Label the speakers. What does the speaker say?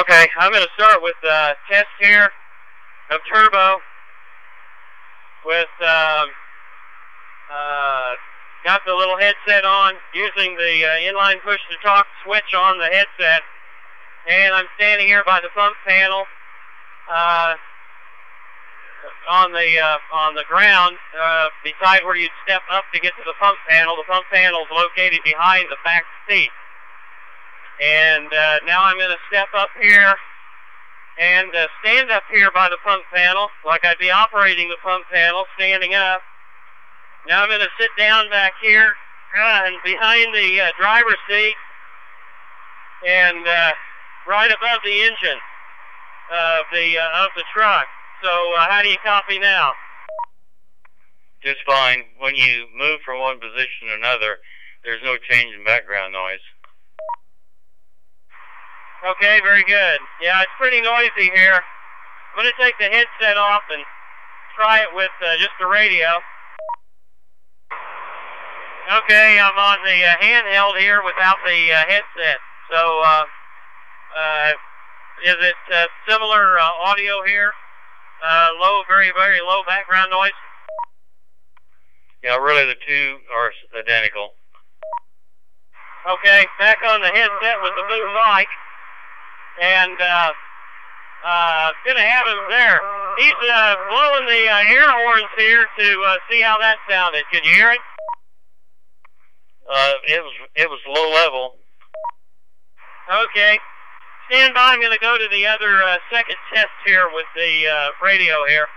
Speaker 1: Okay, I'm going to start with test here of turbo with got the little headset on using the inline push-to-talk switch on the headset, and I'm standing here by the pump panel on the ground beside where you'd step up to get to the pump panel. The pump panel is located behind the back seat. And now I'm going to step up here and stand up here by the pump panel like I'd be operating the pump panel, standing up. Now I'm going to sit down back here and behind the driver's seat and right above the engine of the truck. So how do you copy now?
Speaker 2: Just fine. When you move from one position to another, there's no change in background noise.
Speaker 1: Okay, very good. Yeah, it's pretty noisy here. I'm going to take the headset off and try it with just the radio. Okay, I'm on the handheld here without the headset. So, is it similar audio here? Low, very, very low background noise?
Speaker 2: Yeah, really the two are identical.
Speaker 1: Okay, back on the headset with the blue mic. And gonna have him there. He's blowing the air horns here to see how that sounded. Could you hear it?
Speaker 2: It was low level.
Speaker 1: Okay. Stand by. I'm gonna go to the other second test here with the radio here.